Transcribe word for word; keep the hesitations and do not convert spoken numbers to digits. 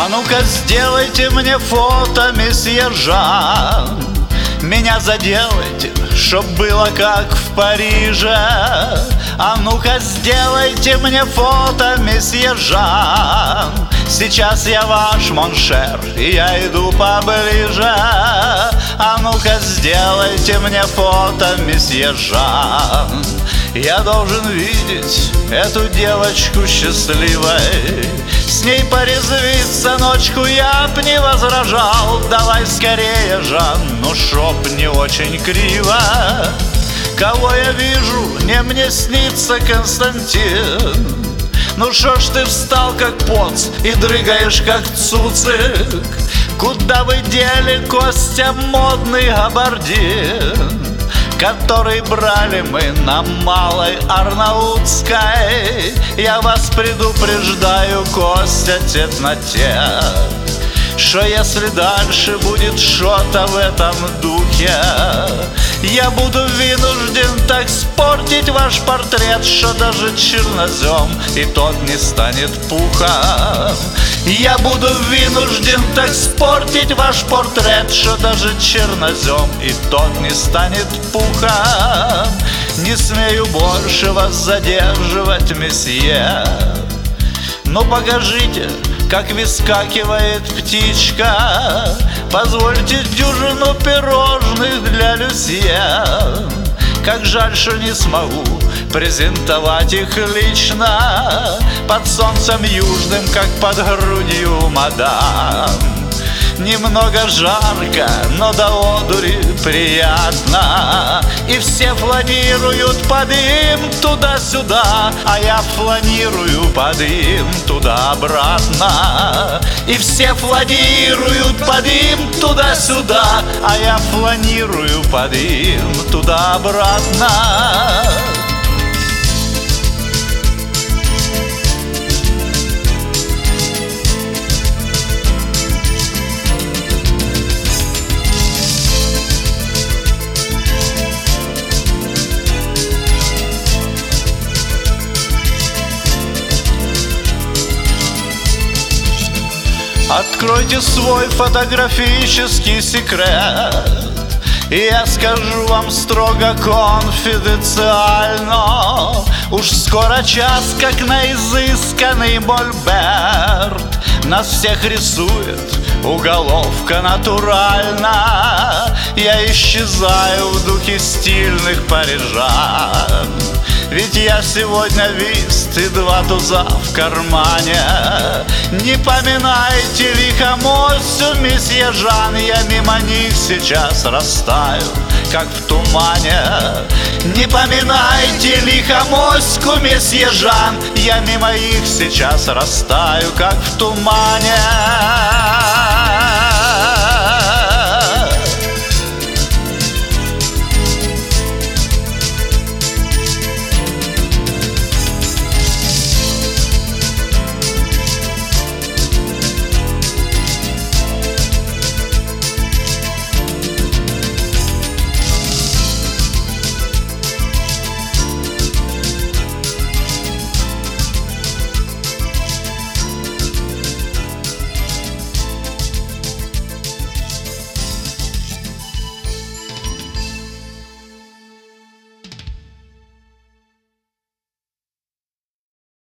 А ну-ка сделайте мне фото, месье Жан. Меня заделайте, чтоб было как в Париже. А ну-ка сделайте мне фото, месье Жан. Сейчас я ваш моншер, и я иду поближе. А ну-ка сделайте мне фото, месье Жан. Я должен видеть эту девочку счастливой, с ней порезвиться ночку я б не возражал. Давай скорее, Жан, ну шоп не очень криво. Кого я вижу, не мне снится Константин. Ну шо ж ты встал как поц и дрыгаешь как цуцик? Куда вы дели, Костя, модный габардин, который брали мы на Малой Арнаутской? Я вас предупреждаю, Костя, тет на тет, что если дальше будет что-то в этом духе, я буду вынужден так спортить ваш портрет, что даже чернозем и тот не станет пухом. Я буду вынужден так спортить ваш портрет, что даже чернозем и тот не станет пухом. Не смею больше вас задерживать, месье. Ну покажите, как выскакивает птичка. Позвольте дюжину пирожных для Люсье. Как жаль, что не смогу презентовать их лично под солнцем южным, как под грудью мадам. Немного жарко, но до одури приятно, и все фланируют под им туда-сюда, а я фланирую под им туда-обратно. И все фланируют под им туда-сюда, а я фланирую под им туда-обратно. Откройте свой фотографический секрет, и я скажу вам строго конфиденциально: уж скоро час, как на изысканный мольберт, нас всех рисует уголовка натурально. Я исчезаю в духе стильных парижан, ведь я сегодня вист и два туза в кармане. Не поминайте лихомосью, месье Жан, я мимо них сейчас растаю, как в тумане. Не поминайте лихомоську, месье Жан, я мимо их сейчас растаю, как в тумане.